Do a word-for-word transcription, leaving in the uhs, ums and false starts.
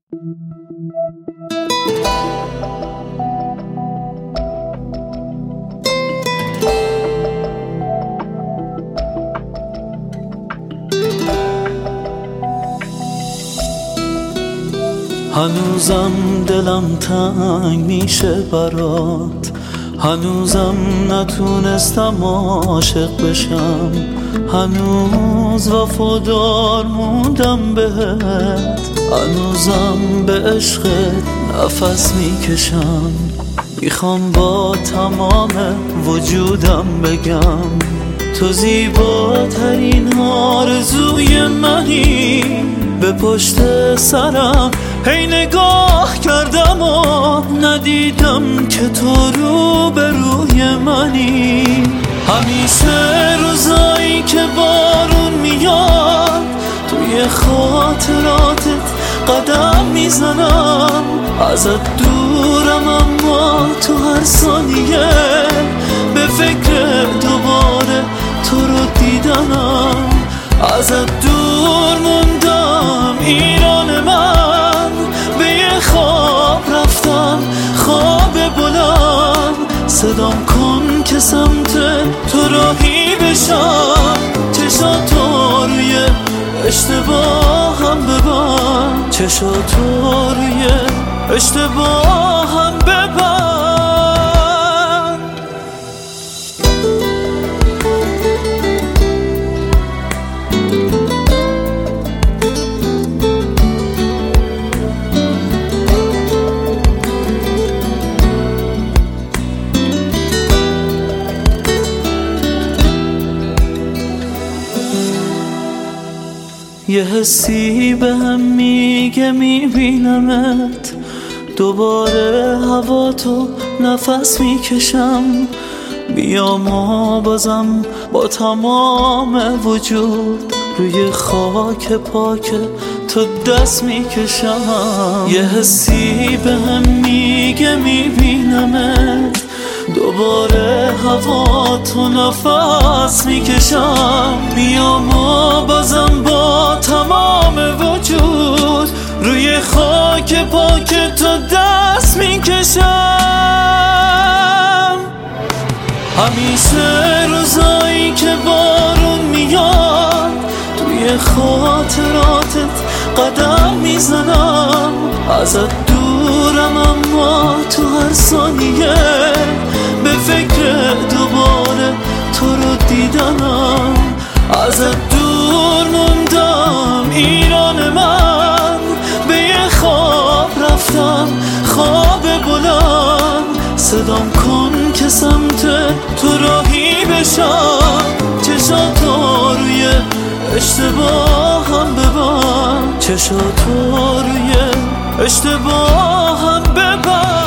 هنوزم دلم تنگ میشه برات، هنوزم نتونستم عاشق بشم، هنوز وفادار موندم بهت، هنوزم به عشقت نفس میکشم. میخوام با تمام وجودم بگم تو زیباترین آرزوی منی. به پشت سرم هی نگاه کردم و ندیدم که تو رو به روی منی. همیشه روزایی که بارون میاد توی خاطراتت قدم میزنم، ازت دورم اما تو هر ثانیه به فکر دوباره تو رو دیدنم. ازت دور موندم ایران من، به یه خواب رفتم خواب بلند. صدام کن که سمت تو راهی بشم، چشاتو روی اشتباهم ببند، چشاتو روی اشتباهم ببند. یه حسی به هم میگه میبینمت، دوباره هوا تو نفس میکشم. بیام و بازم با تمام وجود روی خاک پاک تو دست میکشم. یه حسی به هم میگه میبینمت، دوباره هوا تو نفس میکشم. بیام و بازم با تمام وجود روی خاک پاک تو دست میکشم. همیشه روزایی که بارون میاد توی خاطراتت قدم میزنم، ازت دورم اما تو هر ثانیه به فکر دوباره تو رو دیدنم. ازت دور موندم ایران من، به یه خواب رفتم خواب بلند. صدام کن که سمت تو راهی بشم، چشاتو روی اشتباهم ببند، چشاتو روی اشتباهم ببند.